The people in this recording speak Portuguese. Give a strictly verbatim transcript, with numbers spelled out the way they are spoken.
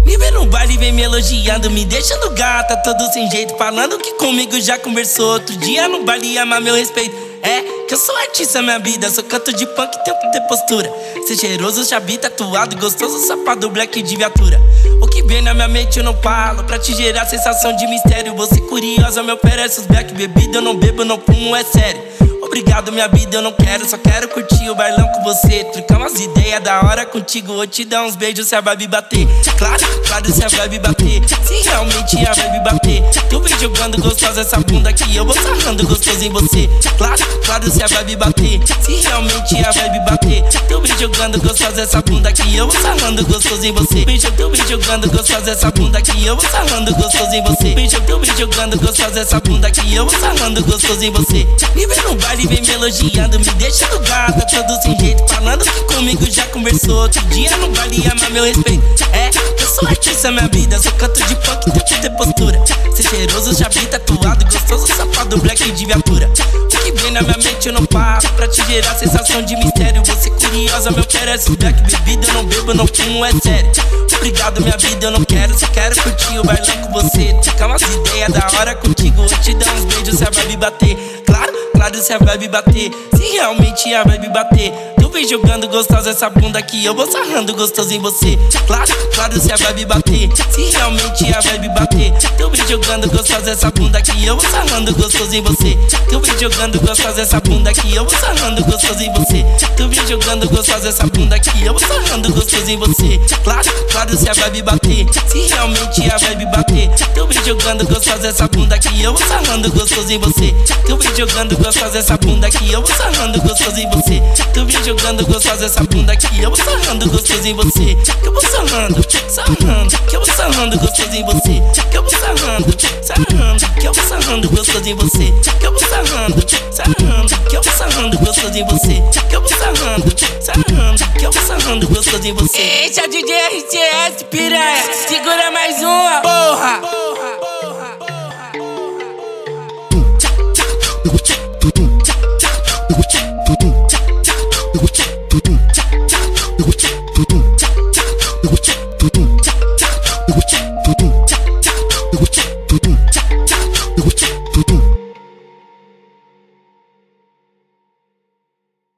Me vê no baile e vem me elogiando, me deixando gata, todo sem jeito, falando que comigo já conversou. Outro dia no baile ia amar meu respeito. É, que eu sou artista, minha vida, sou canto de punk, tenho que ter postura. Ser cheiroso, chabi, tatuado, gostoso, safado, black de viatura. O que vem na minha mente eu não falo, pra te gerar sensação de mistério. Você curiosa, me oferece os black, bebida, eu não bebo, não fumo, é sério. Obrigado, minha vida, eu não quero, só quero curtir o bailão com você. Trocar umas ideias da hora contigo, vou te dar uns beijos se a vibe bater. Claro, claro, se a vibe bater, se realmente a vibe bater. Tu vem jogando gostosa essa bunda aqui, eu vou sarrando gostoso em você. Claro, claro, se a vibe bater, se realmente a vibe bater. Tu vem jogando gostosa essa bunda aqui, eu vou sarrando gostoso em você. Tu vem jogando gostosa essa bunda aqui, eu vou sarrando gostoso em você. Tu vem jogando gostosa essa bunda aqui, eu vou sarrando gostoso em você. Me vê no baile e vem me elogiando, me deixando gata, todo sem jeito, falando que comigo já conversou. Outro dia no baile ia amar meu respeito. É, eu sou artista, minha vida, sou canto de punk, tenho que ter postura. Ser cheiroso, chabi, tatuado, gostoso, safado, black de viatura. O que vem na minha mente eu não falo, pra te gerar sensação de mistério. Você curiosa, me oferece black, bebida, eu não bebo, não fumo, é sério. Obrigado, minha vida, eu não quero, só quero curtir o bailão com você. Trocar umas ideias da hora contigo, vou te dar uns beijos se a vibe bater. Claro, claro, se a vibe bater, se realmente a vibe bater. Tu vem jogando gostosa essa bunda aqui, eu vou sarrando gostoso em você. Claro, claro, se a vibe bater, se realmente a vibe bater. Tu vem jogando gostosa essa bunda aqui, eu vou sarrando gostoso em você. Tu vem jogando gostosa essa bunda aqui, eu vou sarrando gostoso em você. Tu vem jogando gostosa essa bunda aqui, eu vou sarrando gostoso em você. Claro, claro, se a vibe bater, se realmente a vibe bater. Tu vem jogando gostosa essa bunda aqui, eu vou sarrando gostoso em você. Tu vem jogando gostosa essa bunda aqui, eu vou sarrando gostoso em você. Tu vem jogando gostosa essa bunda aqui, eu vou sarrando gostoso em você. Que eu vou sarrando, sarrando, que eu vou sarrando gostoso em você. Que eu vou sarrando, sarrando, que eu vou sarrando gostoso em você. Que eu vou sarrando, sarrando, que eu vou sarrando gostoso em você. Que eu vou sarrando, sarrando, que eu vou sarrando gostoso em você. Esse é o D J R C S, piranha, segura mais uma, porra.